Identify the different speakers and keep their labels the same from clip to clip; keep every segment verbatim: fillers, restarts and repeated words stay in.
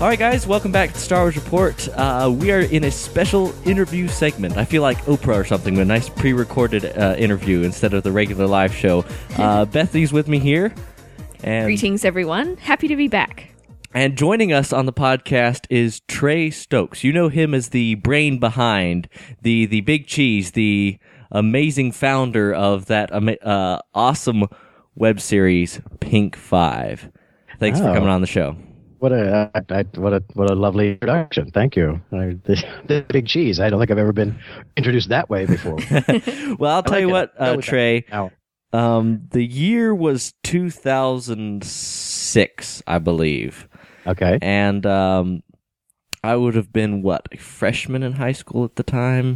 Speaker 1: All right, guys, welcome back to Star Wars Report. Uh, we are in a special interview segment. I feel like Oprah or something, a nice pre-recorded uh, interview instead of the regular live show. Uh, Bethany's with me here. And,
Speaker 2: Greetings, everyone. Happy to be back.
Speaker 1: And joining us on the podcast is Trey Stokes. You know him as the brain behind, the, the big cheese, the amazing founder of that uh, awesome web series, Pink Five. Thanks oh. for coming on the show.
Speaker 3: What a I, I, what a what a lovely introduction! Thank you. I, the, the big cheese. I don't think I've ever been introduced that way before.
Speaker 1: Well, I'll tell like you what, uh, Trey. Um, the year was two thousand six, I believe.
Speaker 3: Okay.
Speaker 1: And um, I would have been what, a freshman in high school at the time.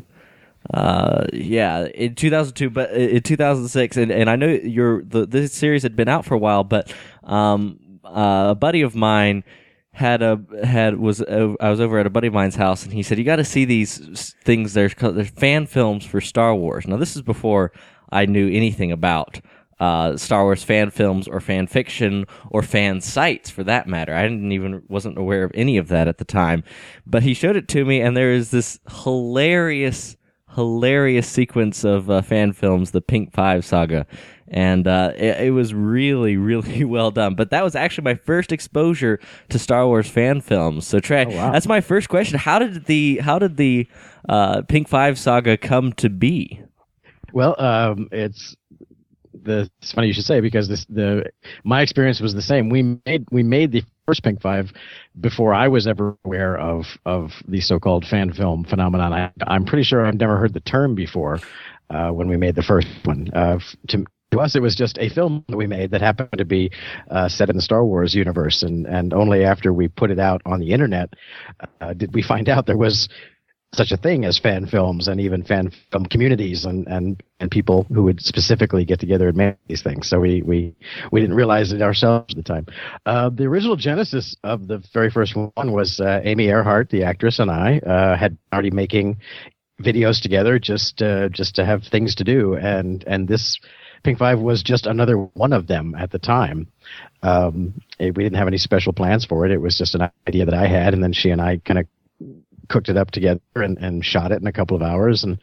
Speaker 1: Uh, yeah, in two thousand two, but in two thousand six, and, and I know your the this series had been out for a while, but um. Uh, a buddy of mine had a had was uh, I was over at a buddy of mine's house, and he said, "You got to see these things. There's there's fan films for Star Wars." Now, this is before I knew anything about uh, Star Wars fan films or fan fiction or fan sites, for that matter. I didn't even wasn't aware of any of that at the time. But he showed it to me, and there is this hilarious, hilarious sequence of uh, fan films, the Pink Five saga. And uh, it, it was really, really well done. But that was actually my first exposure to Star Wars fan films. So Trey, oh, wow. That's my first question. How did the how did the uh, Pink Five saga come to be?
Speaker 3: Well, um, it's the it's funny you should say, because this the my experience was the same. We made we made the first Pink Five before I was ever aware of of the so-called fan film phenomenon. I, I'm pretty sure I've never heard the term before uh, when we made the first one. Uh, to To us, it was just a film that we made that happened to be uh, set in the Star Wars universe, and, and only after we put it out on the internet uh, did we find out there was such a thing as fan films, and even fan film communities, and, and, and people who would specifically get together and make these things. So we we, we didn't realize it ourselves at the time. Uh, the original genesis of the very first one was uh, Amy Earhart, the actress, and I uh, had already making videos together just uh, just to have things to do, and and this Pink Five was just another one of them at the time. Um, it, we didn't have any special plans for it. It was just an idea that I had, and then she and I kind of cooked it up together and, and shot it in a couple of hours, and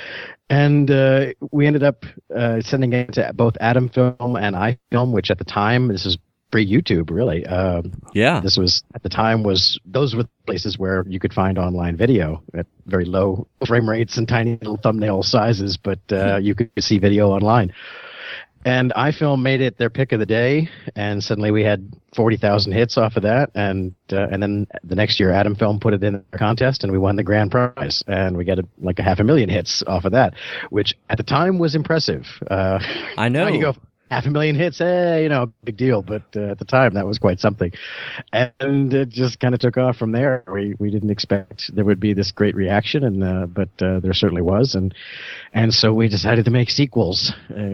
Speaker 3: and uh, we ended up uh, sending it to both Atom Film and iFilm, which at the time, this is pre-YouTube, really. Um,
Speaker 1: yeah.
Speaker 3: This was, at the time, was those were the places where you could find online video at very low frame rates and tiny little thumbnail sizes, but uh, you could see video online. And iFilm made it their pick of the day, and suddenly we had forty thousand hits off of that. And uh, and then the next year, Atom Film put it in a contest, and we won the grand prize. And we got a, like a half a million hits off of that, which at the time was impressive. Uh,
Speaker 1: I know.
Speaker 3: You go, half a million hits, hey, you know, big deal. But uh, at the time, that was quite something. And it just kind of took off from there. We we didn't expect there would be this great reaction, and uh, but uh, there certainly was. And and so we decided to make sequels. Uh,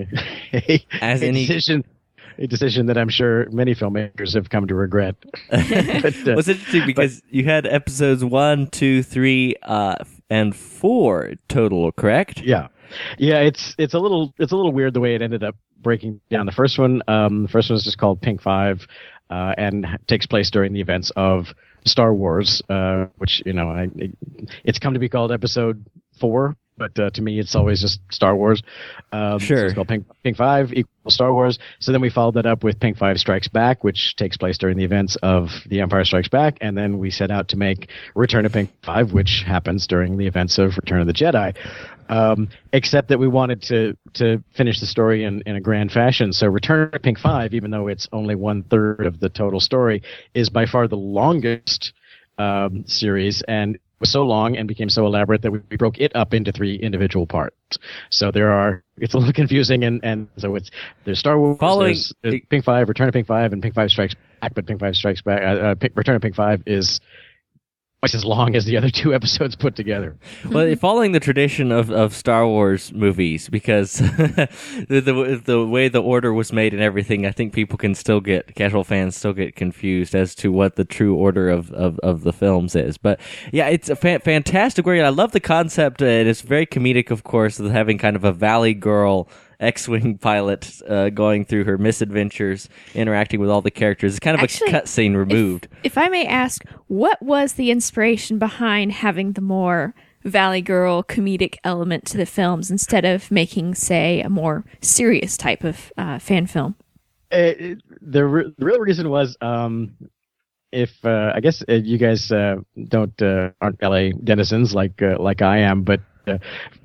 Speaker 1: As
Speaker 3: a
Speaker 1: any
Speaker 3: decision, a decision that I'm sure many filmmakers have come to regret. but, uh,
Speaker 1: was interesting because but, you had episodes one, two, three, uh, and four total, correct?
Speaker 3: Yeah, yeah. It's it's a little it's a little weird the way it ended up breaking down. The first one, um, the first one is just called Pink Five, uh, and takes place during the events of Star Wars, uh, which you know, I, it, it's come to be called Episode Four. But uh, to me, it's always just Star Wars. Um,
Speaker 1: sure.
Speaker 3: So it's called Pink, Pink Five equals Star Wars. So then we followed that up with Pink Five Strikes Back, which takes place during the events of The Empire Strikes Back. And then we set out to make Return of Pink Five, which happens during the events of Return of the Jedi. Um, except that we wanted to to finish the story in, in a grand fashion. So Return of Pink Five, even though it's only one third of the total story, is by far the longest um, series, and was so long and became so elaborate that we, we broke it up into three individual parts. So there are, it's a little confusing, and, and so it's, there's Star Wars,
Speaker 1: Following,
Speaker 3: there's, there's Pink Five, Return of Pink Five, and Pink Five Strikes Back, but Pink Five Strikes Back, uh, uh, Pink, Return of Pink Five is twice as long as the other two episodes put together.
Speaker 1: Well, following the tradition of, of Star Wars movies, because the, the the way the order was made and everything, I think people can still get, casual fans still get confused as to what the true order of, of, of the films is. But yeah, it's a fa- fantastic work. I love the concept, uh, and it's very comedic, of course, of having kind of a Valley Girl X-wing pilot uh, going through her misadventures, interacting with all the characters. It's kind of
Speaker 2: Actually,
Speaker 1: a cutscene removed.
Speaker 2: If, if I may ask, what was the inspiration behind having the more Valley Girl comedic element to the films instead of making, say, a more serious type of uh, fan film?
Speaker 3: It, it, the, re- the real reason was, um, if uh, I guess uh, you guys uh, don't uh, aren't L A denizens like uh, like I am, but uh,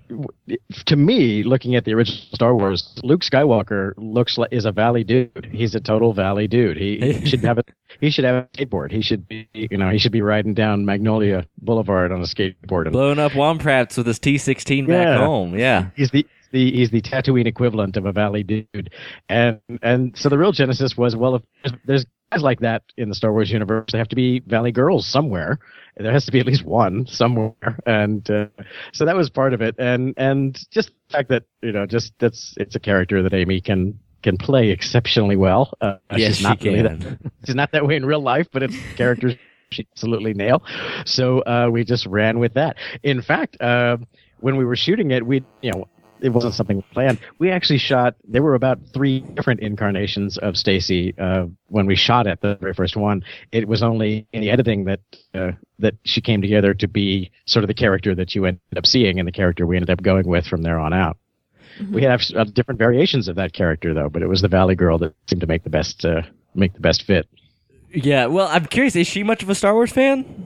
Speaker 3: to me, looking at the original Star Wars, Luke Skywalker looks like is a Valley dude. He's a total Valley dude. He, he should have a he should have a skateboard. He should be you know he should be riding down Magnolia Boulevard on a skateboard and
Speaker 1: blowing up Womprats with his T sixteen back
Speaker 3: yeah.
Speaker 1: home. Yeah,
Speaker 3: he's the. The, he's the Tatooine equivalent of a Valley dude, and and so the real genesis was, well, if there's, there's guys like that in the Star Wars universe, there have to be Valley girls somewhere. There has to be at least one somewhere, and uh, so that was part of it. And and just the fact that you know, just that's it's a character that Amy can can play exceptionally well. Uh,
Speaker 1: yes,
Speaker 3: she's not
Speaker 1: she
Speaker 3: really
Speaker 1: can.
Speaker 3: that, she's not that way in real life, but it's characters she absolutely nail. So uh, we just ran with that. In fact, uh, when we were shooting it, we you know. It wasn't something planned. We actually shot. There were about three different incarnations of Stacy uh, when we shot it. The very first one. It was only in the editing that uh, that she came together to be sort of the character that you ended up seeing, and the character we ended up going with from there on out. Mm-hmm. We have uh, different variations of that character, though. But it was the Valley Girl that seemed to make the best uh, make the best fit.
Speaker 1: Yeah. Well, I'm curious. Is she much of a Star Wars fan?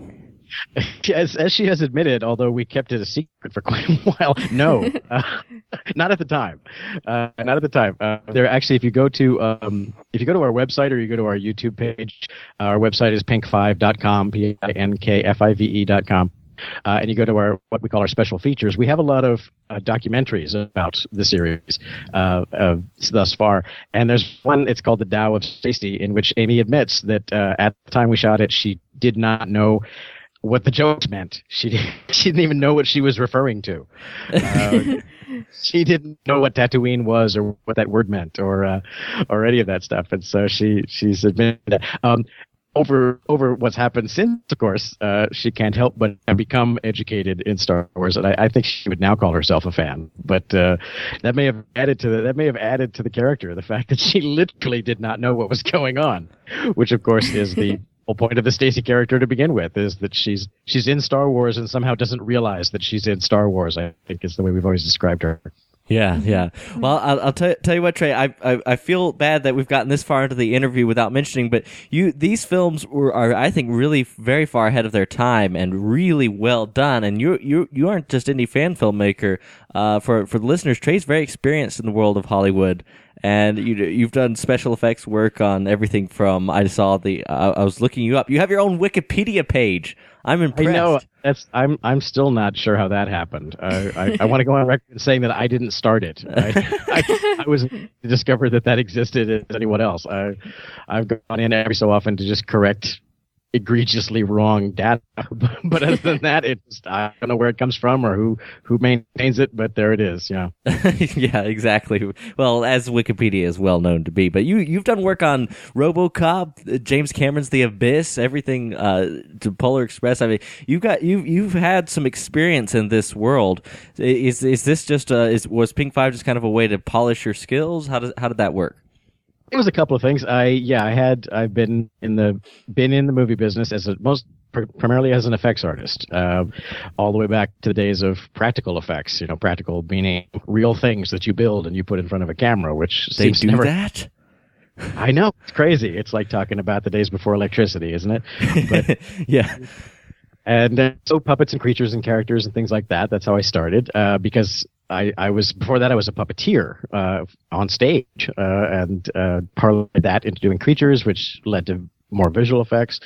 Speaker 3: As, as she has admitted, although we kept it a secret for quite a while, no, uh, not at the time. Uh, not at the time. Uh, there actually, if you go to um, if you go to our website or you go to our YouTube page, our website is pink five dot com, P I N K F I V E dot com. Uh, and you go to our what we call our special features. We have a lot of uh, documentaries about the series uh, uh, thus far, and there's one. It's called The Tao of Stacy, in which Amy admits that uh, at the time we shot it, she did not know what the jokes meant. She she didn't even know what she was referring to. Uh, she didn't know what Tatooine was or what that word meant or uh, or any of that stuff. And so she she's admitted that. Um, over over what's happened since, of course, uh, she can't help but have become educated in Star Wars, and I, I think she would now call herself a fan. But uh, that may have added to the that may have added to the character, the fact that she literally did not know what was going on, which of course is the whole point of the Stacy character to begin with, is that she's she's in Star Wars and somehow doesn't realize that she's in Star Wars. I think is the way we've always described her.
Speaker 1: Yeah, yeah. Well, I'll, I'll tell, tell you what, Trey. I, I I feel bad that we've gotten this far into the interview without mentioning, but you these films were are I think really very far ahead of their time and really well done. And you you you aren't just any fan filmmaker. Uh, for for the listeners, Trey's very experienced in the world of Hollywood. And you, you've done special effects work on everything from, I saw the, uh, I was looking you up. You have your own Wikipedia page. I'm impressed.
Speaker 3: I know. That's, I'm I'm still not sure how that happened. Uh, I, I want to go on record saying that I didn't start it. I, I, I was to discover that that existed as anyone else. I, I've gone in every so often to just correct egregiously wrong data, but other than that, it's I don't know where it comes from or who who maintains it, but there it is. Yeah,
Speaker 1: yeah, exactly. Well, as Wikipedia is well known to be, but you you've done work on RoboCop, James Cameron's The Abyss, everything uh, to Polar Express. I mean, you've got you you've had some experience in this world. Is is this just uh, is was Pink Five just kind of a way to polish your skills? How did how did that work?
Speaker 3: It was a couple of things. I yeah, I had I've been in the been in the movie business as a most pr- primarily as an effects artist, uh, all the way back to the days of practical effects. You know, practical meaning real things that you build and you put in front of a camera, which
Speaker 1: they
Speaker 3: seems
Speaker 1: do
Speaker 3: never,
Speaker 1: that.
Speaker 3: I know, it's crazy. It's like talking about the days before electricity, isn't it? But,
Speaker 1: yeah.
Speaker 3: And uh, so puppets and creatures and characters and things like that. That's how I started. Uh, because I, I was before that I was a puppeteer uh, on stage uh, and uh, parlayed that into doing creatures, which led to more visual effects.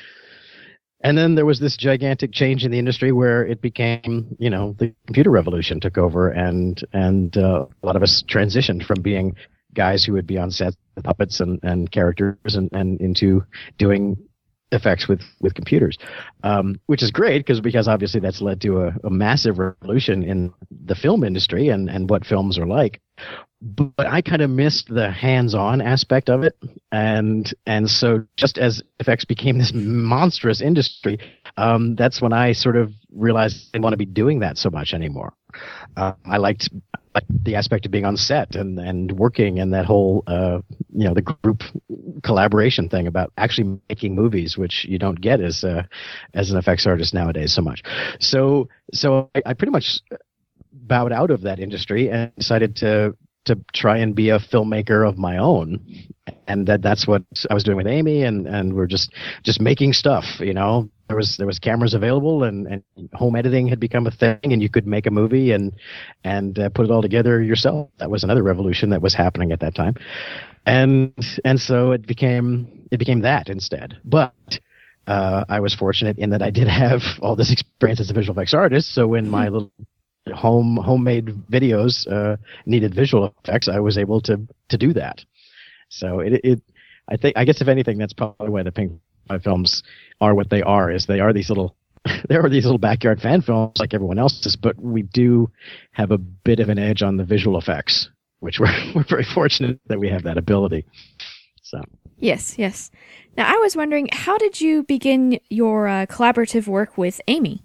Speaker 3: And then there was this gigantic change in the industry where it became, you know, the computer revolution took over, and and uh, a lot of us transitioned from being guys who would be on set with puppets and, and characters and, and into doing effects with, with computers, um, which is great because because obviously that's led to a, a massive revolution in the film industry and, and what films are like. But I kind of missed the hands-on aspect of it, and and so just as effects became this monstrous industry, um, that's when I sort of realized I didn't want to be doing that so much anymore. Uh, I liked like the aspect of being on set and, and working and that whole, uh, you know, the group collaboration thing about actually making movies, which you don't get as a, as an effects artist nowadays so much. So, so I, I pretty much bowed out of that industry and decided to, to try and be a filmmaker of my own. And that that's what I was doing with Amy, and, and we're just, just making stuff, you know. There was there was cameras available, and, and home editing had become a thing, and you could make a movie and and uh, put it all together yourself. That was another revolution that was happening at that time, and and so it became it became that instead. But uh, I was fortunate in that I did have all this experience as a visual effects artist. So when my little home homemade videos uh, needed visual effects, I was able to to do that. So it it I think I guess if anything, that's probably why the Pink Five films are what they are, is they are these little they are these little backyard fan films like everyone else's, but we do have a bit of an edge on the visual effects, which we're we're very fortunate that we have that ability. So
Speaker 2: yes, yes. Now I was wondering, how did you begin your uh, collaborative work with Amy?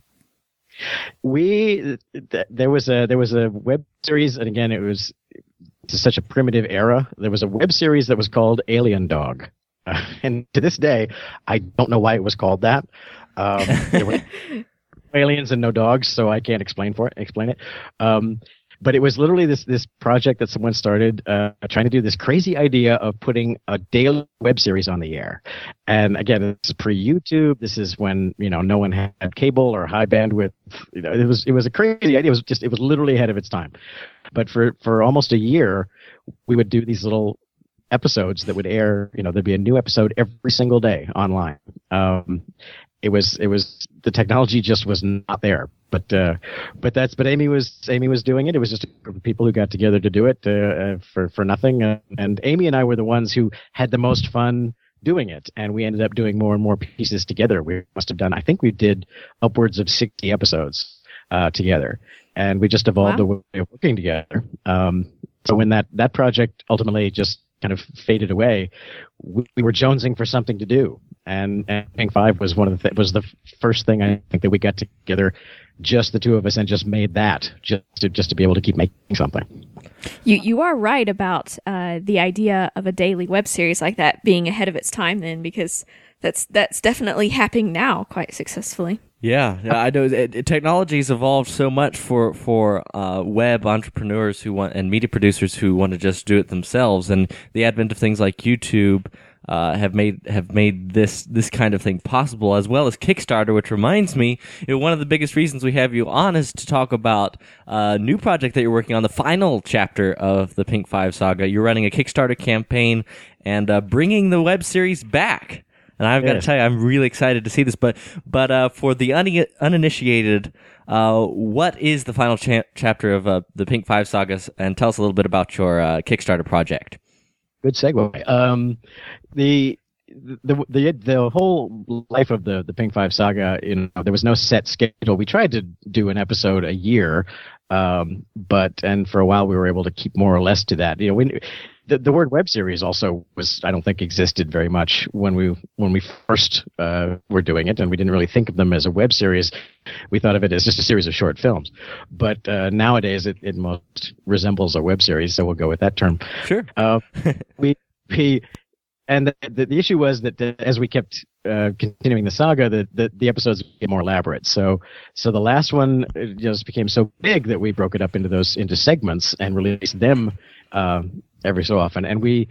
Speaker 3: We th- there was a there was a web series, and again it was to such a primitive era. There was a web series that was called Alien Dog. Uh, and to this day, I don't know why it was called that. Um, there were aliens and no dogs, so I can't explain for it. Explain it. Um, but it was literally this this project that someone started, uh, trying to do this crazy idea of putting a daily web series on the air. And again, this is pre-YouTube. This is when you know no one had cable or high bandwidth. You know, it was it was a crazy idea. It was just it was literally ahead of its time. But for for almost a year, we would do these little episodes that would air, you know, there'd be a new episode every single day online. Um, it was, it was, the technology just was not there, but, uh, but that's, but Amy was, Amy was doing it. It was just a group of people who got together to do it, uh, uh, for, for nothing. Uh, and Amy and I were the ones who had the most fun doing it. And we ended up doing more and more pieces together. We must have done, I think we did upwards of sixty episodes, uh, together, and we just evolved wow. a way of working together. Um, so when that, that project ultimately just kind of faded away, we, we were jonesing for something to do, and, and Pink Five was one of the th- was the first thing I think that we got together, just the two of us, and just made that just to just to be able to keep making something.
Speaker 2: You you are right about uh, the idea of a daily web series like that being ahead of its time, then, because that's that's definitely happening now quite successfully.
Speaker 1: Yeah, yeah, I know. It, it, technology's evolved so much for for uh, web entrepreneurs who want and media producers who want to just do it themselves, and the advent of things like YouTube uh, have made have made this this kind of thing possible, as well as Kickstarter. Which reminds me, you know, one of the biggest reasons we have you on is to talk about a new project that you're working on, the final chapter of the Pink Five saga. You're running a Kickstarter campaign and uh, bringing the web series back. And I've got to tell you, I'm really excited to see this. But but uh, for the un- uninitiated, uh, what is the final cha- chapter of uh, the Pink Five saga? And tell us a little bit about your uh, Kickstarter project.
Speaker 3: Good segue. Um, the, the the the whole life of the the Pink Five saga, you know, there was no set schedule. We tried to do an episode a year, um, but and for a while we were able to keep more or less to that. You know, we. The, the word web series also was, I don't think, existed very much when we when we first uh, were doing it, and we didn't really think of them as a web series. We thought of it as just a series of short films. But uh, nowadays, it, it most resembles a web series, so we'll go with that term.
Speaker 1: Sure.
Speaker 3: Uh, we we and the, the the issue was that uh, as we kept uh, continuing the saga, the, the the episodes became more elaborate. So so the last one just became so big that we broke it up into those into segments and released them. Uh, every so often, and we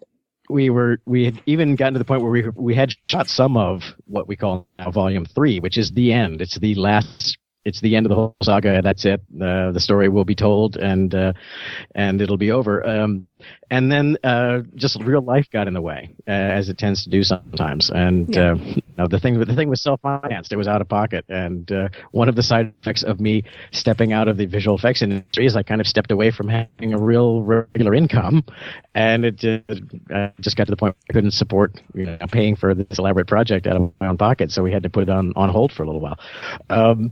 Speaker 3: we were we had even gotten to the point where we we had shot some of what we call now Volume Three, which is the end. It's the last. It's the end of the whole saga. That's it. Uh, the story will be told, and uh, and it'll be over. Um, and then uh, just real life got in the way, uh, as it tends to do sometimes. And yeah. uh, you know, the thing the thing was self-financed. It was out of pocket. And uh, one of the side effects of me stepping out of the visual effects industry is I kind of stepped away from having a real regular income, and it uh, I just got to the point where I couldn't support you know, paying for this elaborate project out of my own pocket. So we had to put it on on hold for a little while. Um,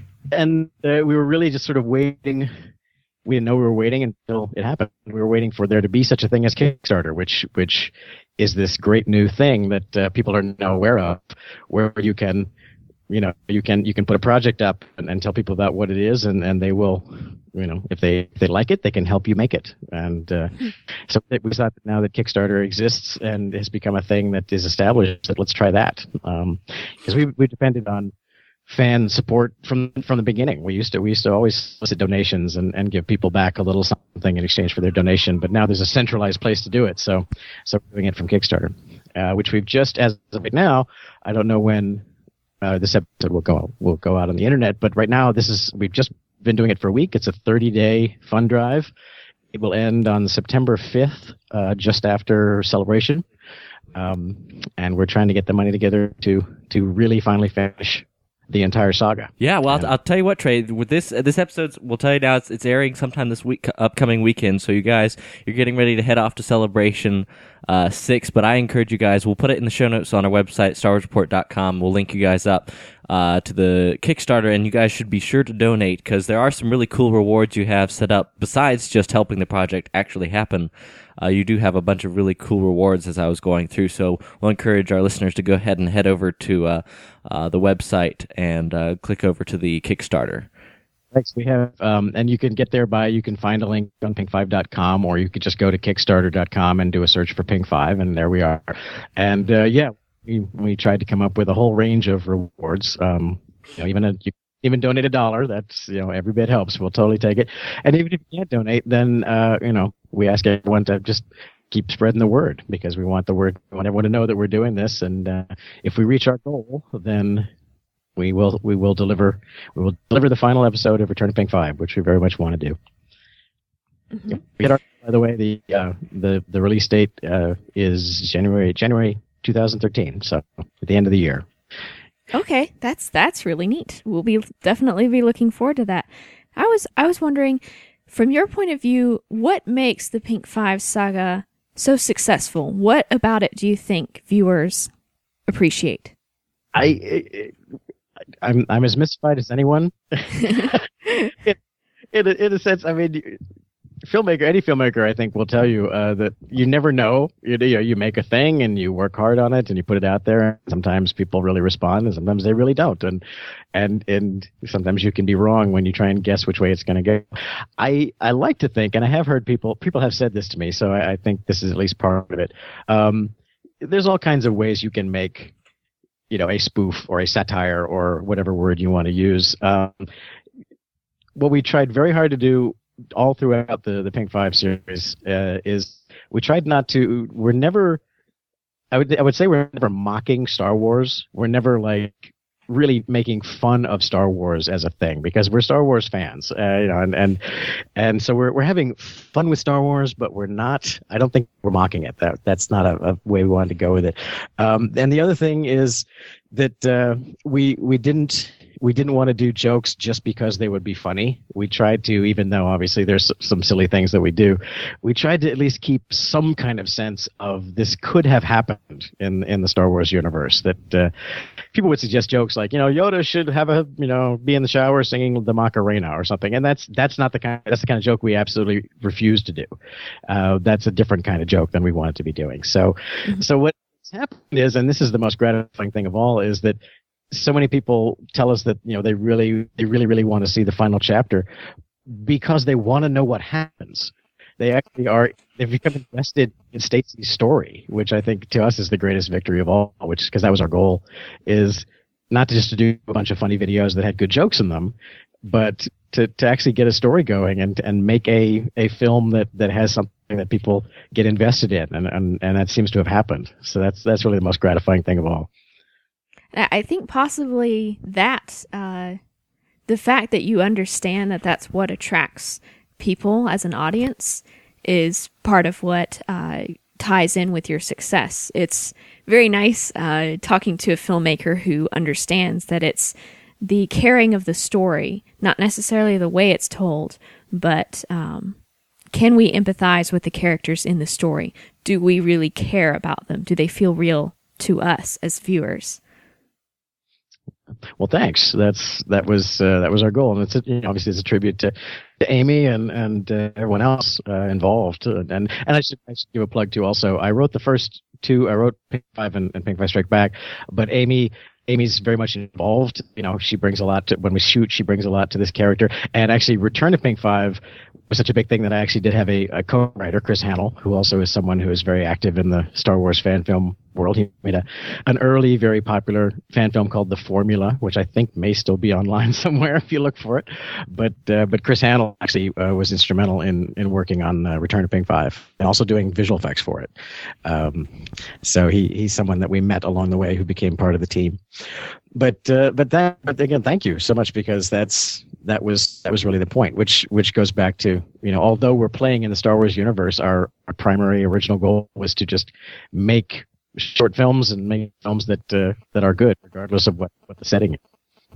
Speaker 3: And uh, we were really just sort of waiting. We didn't know we were waiting until it happened. We were waiting for there to be such a thing as Kickstarter, which which is this great new thing that uh, people are now aware of, where you can you know, you can you can put a project up and, and tell people about what it is, and, and they will, you know, if they if they like it, they can help you make it. And uh, so we thought that now that Kickstarter exists and has become a thing that is established, that let's try that, because um, we we depended on fan support from from the beginning. We used to we used to always solicit donations and, and give people back a little something in exchange for their donation. But now there's a centralized place to do it. So so we're doing it from Kickstarter, uh, which we've just, as of right now, I don't know when uh, this episode will go will go out on the internet. But right now, this is we've just been doing it for a week. It's a thirty day fund drive. It will end on September fifth, uh, just after Celebration, um, and we're trying to get the money together to to really finally finish the entire saga.
Speaker 1: Yeah, well, I'll, I'll tell you what, Trey. With this this episode, we'll tell you now, it's, it's airing sometime this week, upcoming weekend. So you guys, you're getting ready to head off to Celebration uh, six. But I encourage you guys. We'll put it in the show notes on our website, star wars report dot com. We'll link you guys up uh, to the Kickstarter, and you guys should be sure to donate because there are some really cool rewards you have set up besides just helping the project actually happen. Uh, you do have a bunch of really cool rewards as I was going through, so we'll encourage our listeners to go ahead and head over to uh, uh, the website and uh, click over to the Kickstarter.
Speaker 3: Thanks. We have, um, and you can get there by, you can find a link on pink five dot com, or you could just go to kickstarter dot com and do a search for Pink five, and there we are. And uh, yeah, we we tried to come up with a whole range of rewards. Um, you know, even a you even donate a dollar. That's, you know, every bit helps. We'll totally take it. And even if you can't donate, then uh, you know, we ask everyone to just keep spreading the word, because we want the word, we want everyone to know that we're doing this. And uh, if we reach our goal, then we will we will deliver we will deliver the final episode of Return to Pink five, which we very much want to do. Mm-hmm. We our, by the way, the uh, the the release date uh, is January January twenty thirteen, so at the end of the year.
Speaker 2: Okay, that's that's really neat. We'll be definitely be looking forward to that. I was I was wondering, from your point of view, what makes the Pink five saga so successful? What about it do you think viewers appreciate?
Speaker 3: I, I I'm I'm as mystified as anyone. in, in, a, in a sense, I mean, filmmaker, any filmmaker, I think, will tell you uh, that you never know. You, you know, you make a thing and you work hard on it and you put it out there. Sometimes people really respond, and sometimes they really don't. And and and sometimes you can be wrong when you try and guess which way it's going to go. I I like to think, and I have heard people people have said this to me, so I, I think this is at least part of it. Um, there's all kinds of ways you can make, you know, a spoof or a satire or whatever word you want to use. Um, what we tried very hard to do all throughout the, the Pink five series uh, is we tried not to, we're never, I would, I would say we're never mocking Star Wars. We're never like really making fun of Star Wars as a thing, because we're Star Wars fans, uh, you know, and, and, and so we're, we're having fun with Star Wars, but we're not, I don't think we're mocking it. That, that's not a, a way we wanted to go with it. Um, and the other thing is that, uh, we, we didn't, we didn't want to do jokes just because they would be funny. We tried to, even though obviously there's some silly things that we do, we tried to at least keep some kind of sense of this could have happened in in the Star Wars universe. That uh, people would suggest jokes like, you know, Yoda should have a, you know, be in the shower singing the Macarena or something, and that's that's not the kind that's the kind of joke we absolutely refuse to do. Uh, that's a different kind of joke than we wanted to be doing. So, mm-hmm. so what's happened is, and this is the most gratifying thing of all, is that so many people tell us that, you know, they really, they really, really want to see the final chapter because they want to know what happens. They actually are, they've become invested in Stacey's story, which I think to us is the greatest victory of all, which, because that was our goal, is not just to do a bunch of funny videos that had good jokes in them, but to, to actually get a story going and, and make a, a film that, that has something that people get invested in. And, and, and that seems to have happened. So that's, that's really the most gratifying thing of all.
Speaker 2: I think possibly that uh, the fact that you understand that that's what attracts people as an audience is part of what uh, ties in with your success. It's very nice uh, talking to a filmmaker who understands that it's the carrying of the story, not necessarily the way it's told, but um, can we empathize with the characters in the story? Do we really care about them? Do they feel real to us as viewers?
Speaker 3: Well, thanks. That's that was uh, that was our goal, and it's a, you know, obviously it's a tribute to, to Amy and and uh, everyone else uh, involved. And and I should I should give a plug too. Also, I wrote the first two. I wrote Pink five and, and Pink five Strike Back, but Amy Amy's very much involved. You know, she brings a lot to when we shoot. She brings a lot to this character. And actually, Return of Pink Five was such a big thing that I actually did have a, a co-writer, Chris Hannell, who also is someone who is very active in the Star Wars fan film world. He made a an early, very popular fan film called The Formula, which I think may still be online somewhere if you look for it. But uh, but Chris Hannell actually uh, was instrumental in in working on uh, Return of Pink Five and also doing visual effects for it. Um, so he he's someone that we met along the way who became part of the team. But uh, but that but again, thank you so much, because that's that was that was really the point, which which goes back to, you know, although we're playing in the Star Wars universe, our, our primary original goal was to just make short films and make films that uh, that are good, regardless of what, what the setting is.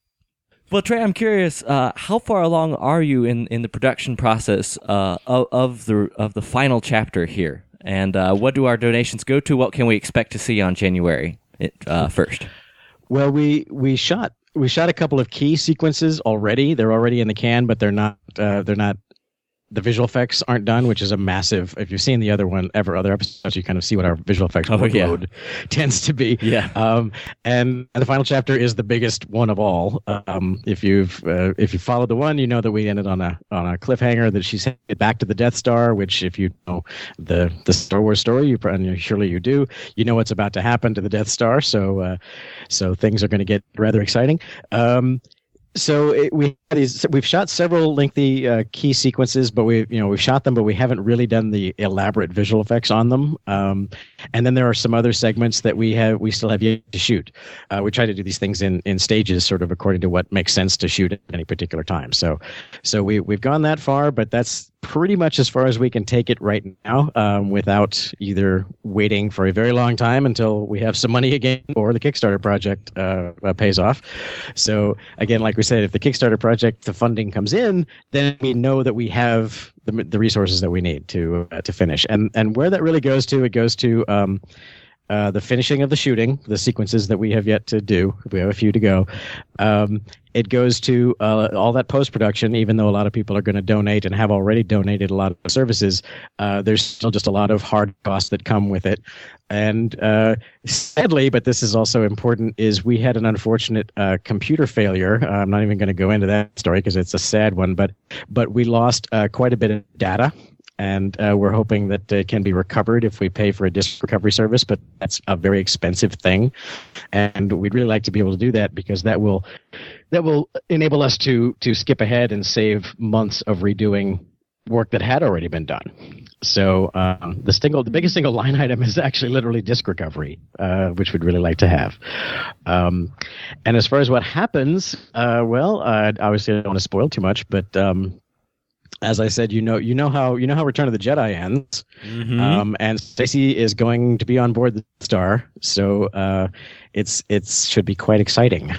Speaker 1: Well, Trey, I'm curious, uh, how far along are you in, in the production process uh, of, of the of the final chapter here? And uh, what do our donations go to? What can we expect to see on January uh, first?
Speaker 3: Well, we we shot we shot a couple of key sequences already. They're already in the can, but they're not uh, they're not. The visual effects aren't done, which is a massive. If you've seen the other one, ever other episodes, you kind of see what our visual effects
Speaker 1: oh,
Speaker 3: workload
Speaker 1: yeah.
Speaker 3: tends to be.
Speaker 1: Yeah.
Speaker 3: Um, and the final chapter is the biggest one of all. Um, if you've uh, if you followed the one, you know that we ended on a on a cliffhanger that she's headed back to the Death Star. Which, if you know the the Star Wars story, you and surely you do, you know what's about to happen to the Death Star. So uh, so things are going to get rather exciting. Um, So it, we these, we've shot several lengthy uh, key sequences, but we you know we've shot them, but we haven't really done the elaborate visual effects on them. Um, and then there are some other segments that we have we still have yet to shoot. Uh, we try to do these things in, in stages, sort of according to what makes sense to shoot at any particular time. So so we we've gone that far, but that's pretty much as far as we can take it right now, um, without either waiting for a very long time until we have some money again, or the Kickstarter project uh, uh, pays off. So again, like we said, if the Kickstarter project, the funding comes in, then we know that we have the, the resources that we need to uh, to finish. And and where that really goes to, it goes to um, uh, the finishing of the shooting, the sequences that we have yet to do. We have a few to go. Um, It goes to uh, all that post-production, even though a lot of people are going to donate and have already donated a lot of services. Uh, there's still just a lot of hard costs that come with it. And uh, sadly, but this is also important, is we had an unfortunate uh, computer failure. Uh, I'm not even going to go into that story because it's a sad one, but but we lost uh, quite a bit of data. And uh, we're hoping that it can be recovered if we pay for a disk recovery service, but that's a very expensive thing. And we'd really like to be able to do that, because that will that will enable us to to skip ahead and save months of redoing work that had already been done. So um, the single, the biggest single line item is actually literally disk recovery, uh, which we'd really like to have. Um, and as far as what happens, uh, well, uh, obviously I don't want to spoil too much, but um, as I said, you know, you know how you know how Return of the Jedi ends,
Speaker 1: mm-hmm.
Speaker 3: um, and Stacey is going to be on board the Star, so uh, it's it's should be quite exciting.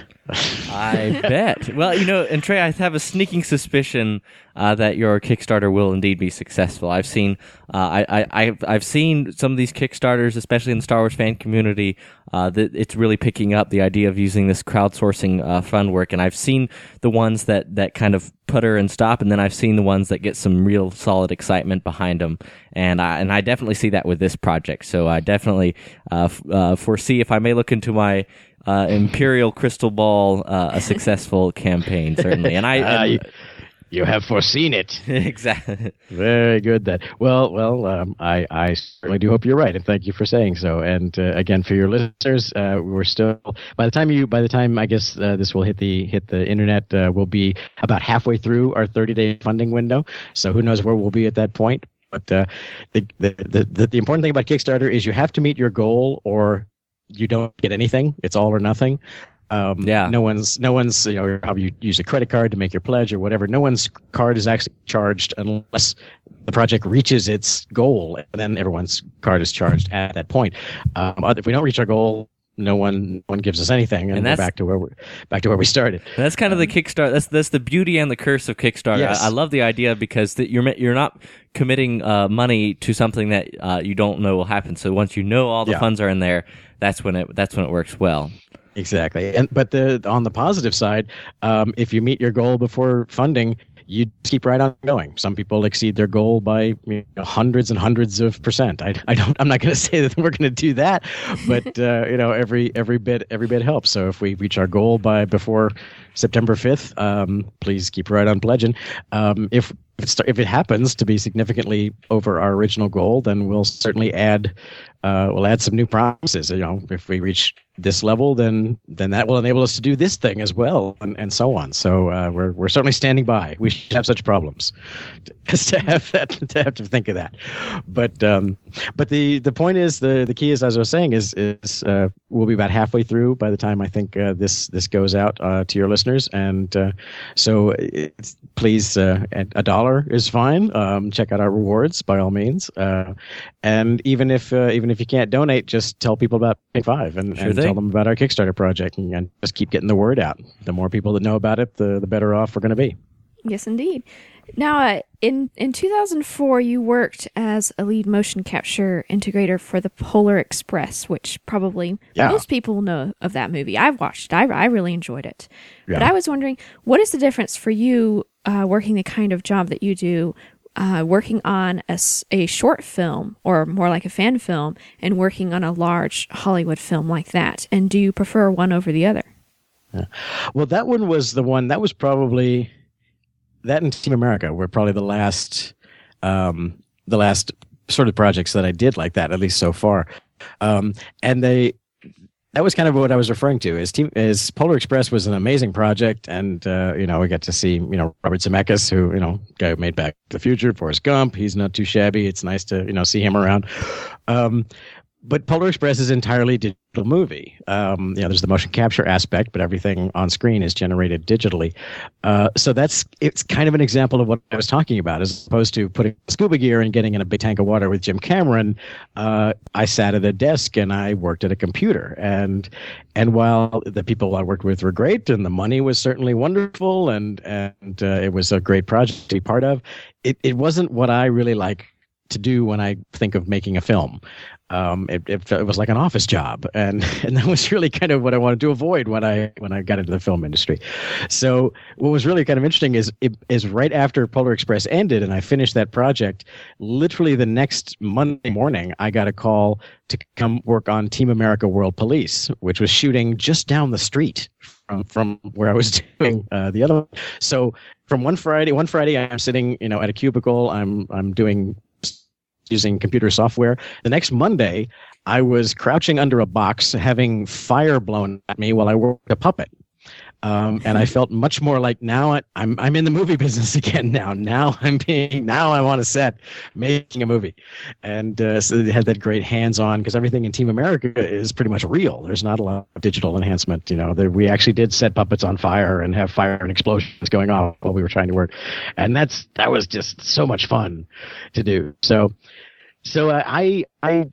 Speaker 1: I bet. Well, you know, and Trey, I have a sneaking suspicion uh, that your Kickstarter will indeed be successful. I've seen, uh, I, I, I've, I've seen some of these Kickstarters, especially in the Star Wars fan community, uh, that it's really picking up the idea of using this crowdsourcing uh, fund work. And I've seen the ones that, that kind of putter and stop, and then I've seen the ones that get some real solid excitement behind them. And I, and I definitely see that with this project. So I definitely uh, f- uh, foresee, if I may look into my Uh, Imperial crystal ball, uh, a successful campaign, certainly. And I, and,
Speaker 3: uh, you, you have foreseen it.
Speaker 1: Exactly.
Speaker 3: Very good. Then, well, well, um, I, I certainly do hope you're right, and thank you for saying so. And uh, again, for your listeners, uh, we're still by the time you, by the time I guess uh, this will hit the hit the internet, uh, we'll be about halfway through our thirty day funding window. So who knows where we'll be at that point? But uh, the, the the the the important thing about Kickstarter is you have to meet your goal, or you don't get anything. It's all or nothing. Um,
Speaker 1: yeah.
Speaker 3: No one's, no one's, you know, how you use a credit card to make your pledge or whatever. No one's card is actually charged unless the project reaches its goal, and then everyone's card is charged at that point. Um, if we don't reach our goal, no one, no one gives us anything, and,
Speaker 1: and
Speaker 3: we're back to where we back to where we started.
Speaker 1: That's kind of the Kickstarter. That's that's the beauty and the curse of Kickstarter.
Speaker 3: Yes.
Speaker 1: I, I love the idea, because that you're you're not committing uh, money to something that uh, you don't know will happen. So once you know all the
Speaker 3: Yeah.
Speaker 1: funds are in there, that's when it that's when it works well.
Speaker 3: Exactly. And but the on the positive side, um, if you meet your goal before funding, you keep right on going. Some people exceed their goal by you know, hundreds and hundreds of percent. I, I don't. I'm not going to say that we're going to do that, but uh, you know, every every bit every bit helps. So if we reach our goal by before September fifth, um, please keep right on pledging. Um, if if it happens to be significantly over our original goal, then we'll certainly add uh, we'll add some new promises. You know, if we reach this level, then then that will enable us to do this thing as well, and, and so on. So uh, we're we're certainly standing by. We should have such problems as to have that to have to think of that. But um, but the, the point is the, the key is, as I was saying, is is uh, we'll be about halfway through by the time I think uh, this this goes out uh, to your listeners, and uh, so it's, please uh, a dollar is fine. Um, check out our rewards by all means, uh, and even if uh, even if you can't donate, just tell people about Pink Five and,
Speaker 1: Sure
Speaker 3: and
Speaker 1: thing.
Speaker 3: tell them about our Kickstarter project, and, and just keep getting the word out. The more people that know about it, the the better off we're going to be.
Speaker 2: Yes, indeed. Now, uh, in in two thousand four, you worked as a lead motion capture integrator for the Polar Express, which probably
Speaker 3: Yeah.
Speaker 2: most people know of that movie. I've watched it. I, I really enjoyed it. But
Speaker 3: Yeah.
Speaker 2: I was wondering, what is the difference for you uh, working the kind of job that you do, uh, working on a, s- a short film, or more like a fan film, and working on a large Hollywood film like that? And do you prefer one over the other?
Speaker 3: Well, that one was the one that was probably that and Team America were probably the last, um, the last sort of projects that I did like that, at least so far. Um, and they, that was kind of what I was referring to. Is Team, is Polar Express was an amazing project, and uh, you know we got to see you know Robert Zemeckis, who you know guy who made Back to the Future, Forrest Gump. He's not too shabby. It's nice to you know see him around. Um, But Polar Express is entirely digital movie. Um, you know, there's the motion capture aspect, but everything on screen is generated digitally. Uh, so that's it's kind of an example of what I was talking about, as opposed to putting scuba gear and getting in a big tank of water with Jim Cameron. Uh, I sat at a desk and I worked at a computer, and and while the people I worked with were great and the money was certainly wonderful, and and uh, it was a great project to be part of, it it wasn't what I really like to do when I think of making a film. Um, it, it, it was like an office job, and and that was really kind of what I wanted to avoid when I when I got into the film industry. So what was really kind of interesting is it, is right after Polar Express ended and I finished that project, literally the next Monday morning I got a call to come work on Team America World Police, which was shooting just down the street from from where I was doing uh, the other one. So from one Friday, one Friday I'm sitting you know at a cubicle, I'm I'm doing. using computer software. The next Monday, I was crouching under a box, having fire blown at me while I worked a puppet. Um, and I felt much more like now I, I'm I'm in the movie business again. Now, now I'm being now I'm on a set making a movie, and uh, so they had that great hands-on because everything in Team America is pretty much real. There's not a lot of digital enhancement. You know, there, we actually did set puppets on fire and have fire and explosions going on while we were trying to work, and that's that was just so much fun to do. So, so uh, I I.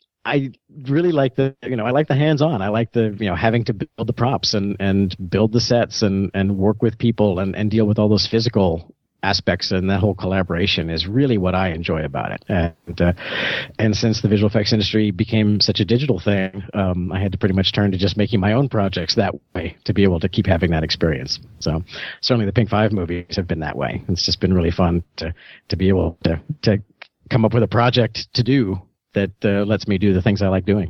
Speaker 3: I really like the, you know, I like the hands-on. I like the, you know, having to build the props and, and build the sets and, and work with people and, and deal with all those physical aspects, and that whole collaboration is really what I enjoy about it. And, uh, and since the visual effects industry became such a digital thing, um, I had to pretty much turn to just making my own projects that way to be able to keep having that experience. So certainly the Pink Five movies have been that way. It's just been really fun to, to be able to, to come up with a project to do that uh, lets me do the things I like doing.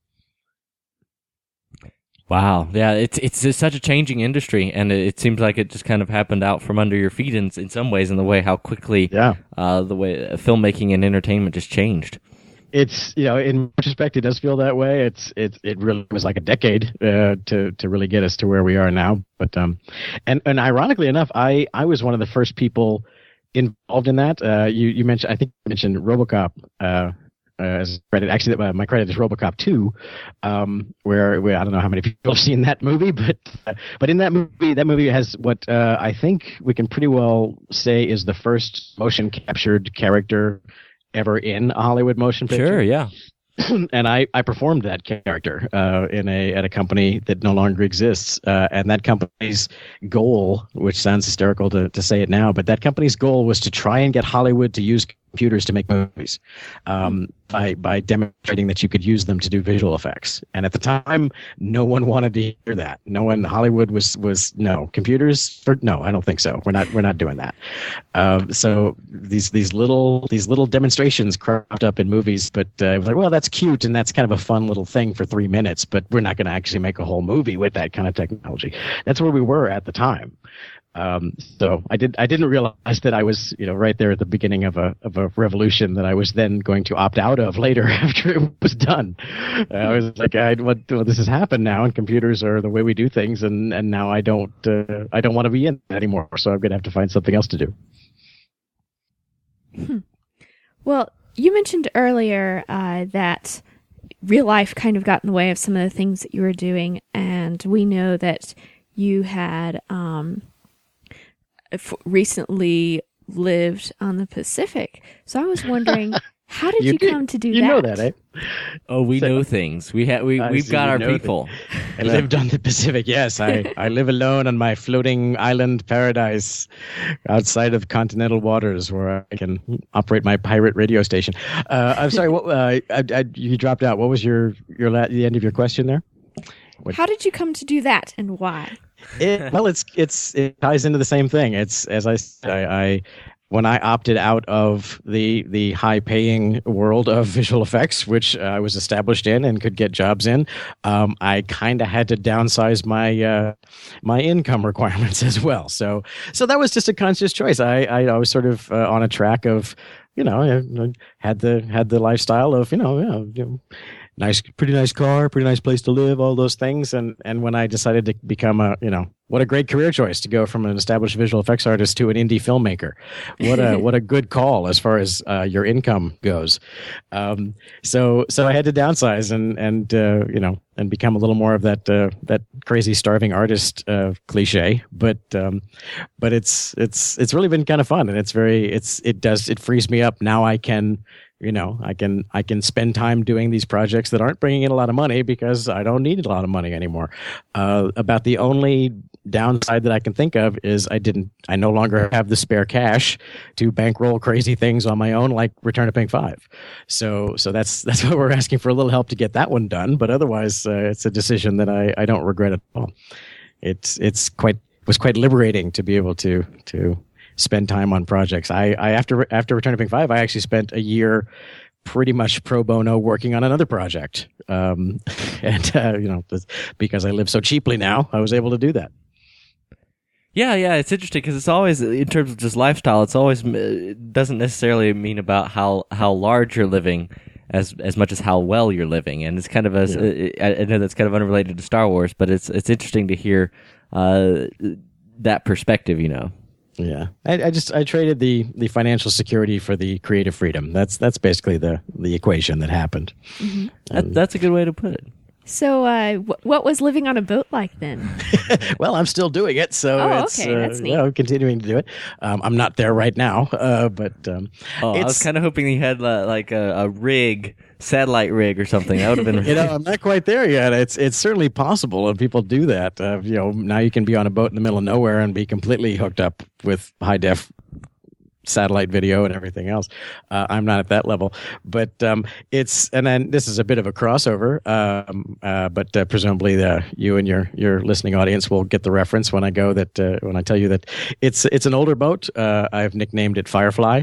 Speaker 1: Wow, yeah, it's it's just such a changing industry, and it, it seems like it just kind of happened out from under your feet in in some ways, in the way how quickly,
Speaker 3: Yeah.
Speaker 1: uh, the way filmmaking and entertainment just changed.
Speaker 3: It's, you know, in retrospect, it does feel that way. It's it it really was like a decade uh, to to really get us to where we are now. But um, and and ironically enough, I I was one of the first people involved in that. Uh, you you mentioned I think you mentioned RoboCop. Uh, Uh, as credit, actually, uh, my credit is RoboCop two, um, where, where I don't know how many people have seen that movie, but uh, but in that movie, that movie has what uh, I think we can pretty well say is the first motion captured character ever in a Hollywood motion picture.
Speaker 1: Sure, yeah.
Speaker 3: And I, I performed that character uh, in a at a company that no longer exists, uh, and that company's goal, which sounds hysterical to, to say it now, but that company's goal was to try and get Hollywood to use computers to make movies. Um, by by demonstrating that you could use them to do visual effects. And at the time, no one wanted to hear that. No one, Hollywood was was no computers for no. I don't think so. We're not we're not doing that. Um, so these these little these little demonstrations cropped up in movies, but uh, it was like, well, that's cute and that's kind of a fun little thing for three minutes. But we're not going to actually make a whole movie with that kind of technology. That's where we were at the time. Um, so I did. I didn't realize that I was, you know, right there at the beginning of a of a revolution that I was then going to opt out of later after it was done. Uh, I was like, I what well, this has happened now, and computers are the way we do things, and, and now I don't uh, I don't want to be in that anymore. So I'm going to have to find something else to do.
Speaker 2: Hmm. Well, you mentioned earlier uh, that real life kind of got in the way of some of the things that you were doing, and we know that you had. Um, recently lived on the Pacific. So I was wondering, how did you, you come to do
Speaker 3: you
Speaker 2: that?
Speaker 3: You know that, eh?
Speaker 1: Oh, we
Speaker 3: so,
Speaker 1: know things. We have we
Speaker 3: I
Speaker 1: we've got our people.
Speaker 3: I lived on the Pacific. Yes, I, I live alone on my floating island paradise outside of continental waters, where I can operate my pirate radio station. Uh, I'm sorry. What uh, I, I, you dropped out. What was your your la- the end of your question there?
Speaker 2: What? How did you come to do that, and why?
Speaker 3: It, well, it's it's it ties into the same thing. It's as I said, I, I when I opted out of the the high paying world of visual effects, which I was established in and could get jobs in, um, I kind of had to downsize my uh, my income requirements as well. So so that was just a conscious choice. I I, I was sort of uh, on a track of, you know, I had the had the lifestyle of, you know, you know, you know nice, pretty nice car, pretty nice place to live, all those things. And, and when I decided to become a, you know, what a great career choice to go from an established visual effects artist to an indie filmmaker. What a, what a good call as far as uh, your income goes. Um, so, so I had to downsize and, and, uh, you know, and become a little more of that, uh, that crazy starving artist, uh, cliche. But, um, but it's, it's, it's really been kind of fun, and it's very, it's, it does, it frees me up. Now I can, You know, I can I can spend time doing these projects that aren't bringing in a lot of money because I don't need a lot of money anymore. Uh, about the only downside that I can think of is I didn't I no longer have the spare cash to bankroll crazy things on my own, like Return to Pink Five. So so that's that's why we're asking for a little help to get that one done. But otherwise, uh, it's a decision that I, I don't regret at all. It's it's quite was quite liberating to be able to to. spend time on projects. I, I after after Return to Pink Five, I actually spent a year pretty much pro bono working on another project. Um, and uh, you know, because I live so cheaply now, I was able to do that.
Speaker 1: Yeah, yeah, it's interesting because it's always, in terms of just lifestyle, it's always, it doesn't necessarily mean about how, how large you're living as as much as how well you're living. And it's kind of a, yeah. I, I know that's kind of unrelated to Star Wars, but it's it's interesting to hear uh, that perspective, you know.
Speaker 3: Yeah, I, I just I traded the, the financial security for the creative freedom. That's that's basically the, the equation that happened.
Speaker 2: Mm-hmm.
Speaker 1: That, that's a good way to put it.
Speaker 2: So, uh, w- what was living on a boat like then?
Speaker 3: Well, I'm still doing it, so
Speaker 2: oh,
Speaker 3: it's
Speaker 2: okay.
Speaker 3: uh,
Speaker 2: That's neat.
Speaker 3: You know, continuing to do it. Um, I'm not there right now, uh, but um,
Speaker 1: oh, I was kind of hoping you had uh, like a, a rig, satellite rig or something. That would have been.
Speaker 3: You know, I'm not quite there yet. It's it's certainly possible, and people do that. Uh, you know, now you can be on a boat in the middle of nowhere and be completely hooked up with high def satellite video and everything else. Uh, I'm not at that level, but um, it's, and then this is a bit of a crossover, um, uh, but uh, presumably the, you and your your listening audience will get the reference when I go that uh, when I tell you that it's it's an older boat. Uh, I've nicknamed it Firefly.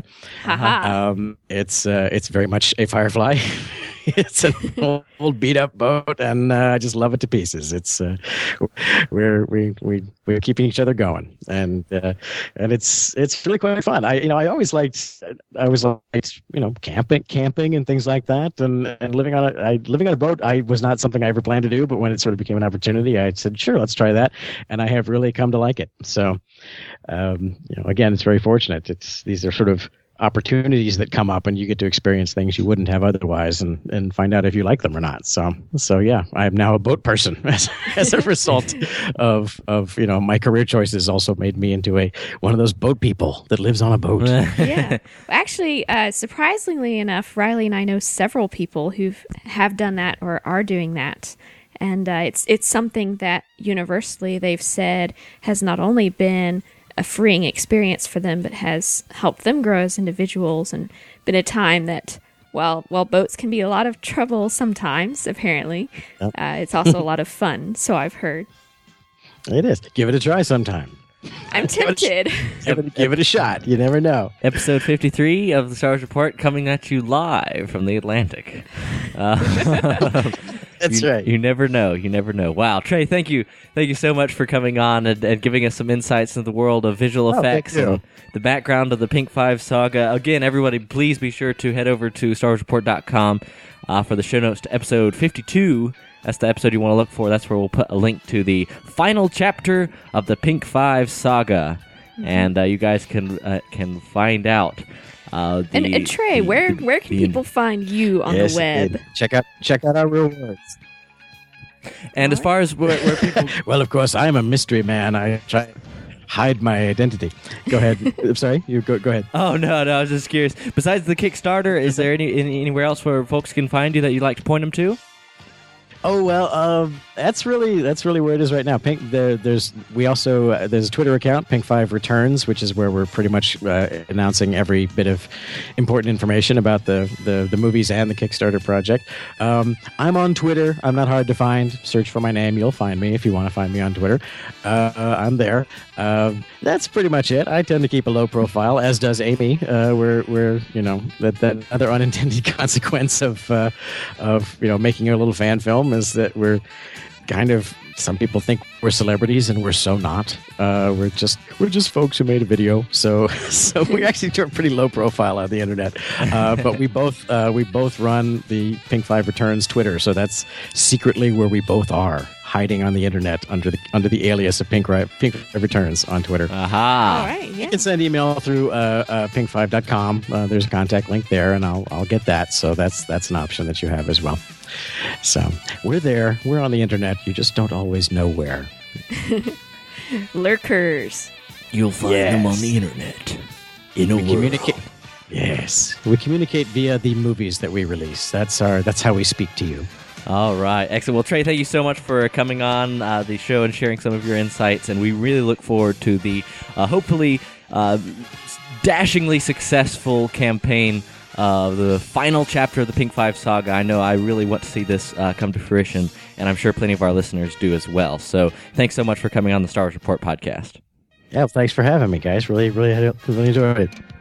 Speaker 3: um, it's uh, it's very much a Firefly. It's an old beat up boat, and uh, I just love it to pieces. It's uh, we're we we we're keeping each other going, and uh, and it's it's really quite fun. I you know I always liked I always liked you know camping camping and things like that, and, and living on a I, living on a boat. I was not something I ever planned to do, but when it sort of became an opportunity, I said sure, let's try that, and I have really come to like it. So, um, you know, again, it's very fortunate. It's these are sort of opportunities that come up, and you get to experience things you wouldn't have otherwise, and, and find out if you like them or not. So, so yeah, I am now a boat person as, as a result of, of, you know, my career choices also made me into a, one of those boat people that lives on a boat.
Speaker 2: Yeah. Actually, uh, surprisingly enough, Riley and I know several people who have done that or are doing that. And uh, it's, it's something that universally they've said has not only been a freeing experience for them, but has helped them grow as individuals and been a time that While while boats can be a lot of trouble sometimes, apparently,
Speaker 3: Yep.
Speaker 2: uh, it's also a lot of fun. So I've heard.
Speaker 3: It is. Give it a try sometime.
Speaker 2: I'm tempted.
Speaker 3: Give it, give it a shot. You never know.
Speaker 1: Episode fifty-three of the Star Wars Report coming at you live from the Atlantic. Uh,
Speaker 3: That's
Speaker 1: you,
Speaker 3: right.
Speaker 1: You never know. You never know. Wow, Trey, thank you. Thank you so much for coming on and, and giving us some insights into the world of visual
Speaker 3: Oh,
Speaker 1: effects
Speaker 3: thank you.
Speaker 1: and the background of the Pink Five saga. Again, everybody, please be sure to head over to star wars report dot com uh, for the show notes to episode fifty-two. That's the episode you want to look for. That's where we'll put a link to the final chapter of the Pink Five saga. Mm-hmm. And uh, you guys can uh, can find out. Uh, the,
Speaker 2: and, and Trey,
Speaker 1: the,
Speaker 2: where
Speaker 1: the,
Speaker 2: where can
Speaker 1: the,
Speaker 2: people find you on
Speaker 3: Yes,
Speaker 2: the web?
Speaker 3: indeed. Check out check out our rewards.
Speaker 1: And as far as where, where people...
Speaker 3: Well, of course, I'm a mystery man. I try to hide my identity. Go ahead. I'm sorry. You go. Go ahead.
Speaker 1: Oh, no, no, I was just curious. Besides the Kickstarter, is there any, any anywhere else where folks can find you that you'd like to point them to?
Speaker 3: Oh well, um, that's really that's really where it is right now. Pink, there, there's we also uh, there's a Twitter account, Pink Five Returns, which is where we're pretty much uh, announcing every bit of important information about the the, the movies and the Kickstarter project. Um, I'm on Twitter. I'm not hard to find. Search for my name, you'll find me if you want to find me on Twitter. Uh, I'm there. Uh, that's pretty much it. I tend to keep a low profile, as does Amy. Uh, we're we're you know that that other unintended consequence of uh, of you know making a little fan film is that we're kind of, some people think we're celebrities and we're so not. Uh, we're just we're just folks who made a video. So so we actually do a pretty low profile on the internet. Uh, but we both uh, we both run the Pink Five Returns Twitter. So that's secretly where we both are, hiding on the internet under the under the alias of Pink Ri- Pink Five Returns on Twitter.
Speaker 1: Aha.
Speaker 2: All right, yeah.
Speaker 3: You can send email through uh, uh, pink five dot com. Uh, there's a contact link there, and I'll I'll get that. So that's that's an option that you have as well. So we're there. We're on the internet. You just don't always know where.
Speaker 2: Lurkers.
Speaker 1: You'll find
Speaker 3: Yes.
Speaker 1: them on the internet. In a
Speaker 3: We
Speaker 1: world.
Speaker 3: communicate. Yes, we communicate via the movies that we release. That's our. That's how we speak to you.
Speaker 1: All right. Excellent. Well, Trey, thank you so much for coming on uh, the show and sharing some of your insights. And we really look forward to the uh, hopefully uh, dashingly successful campaign of the final chapter of the Pink Five saga. I know I really want to see this uh, come to fruition, and I'm sure plenty of our listeners do as well. So thanks so much for coming on the Star Wars Report podcast.
Speaker 3: Yeah, thanks for having me, guys. Really, really, really enjoyed it.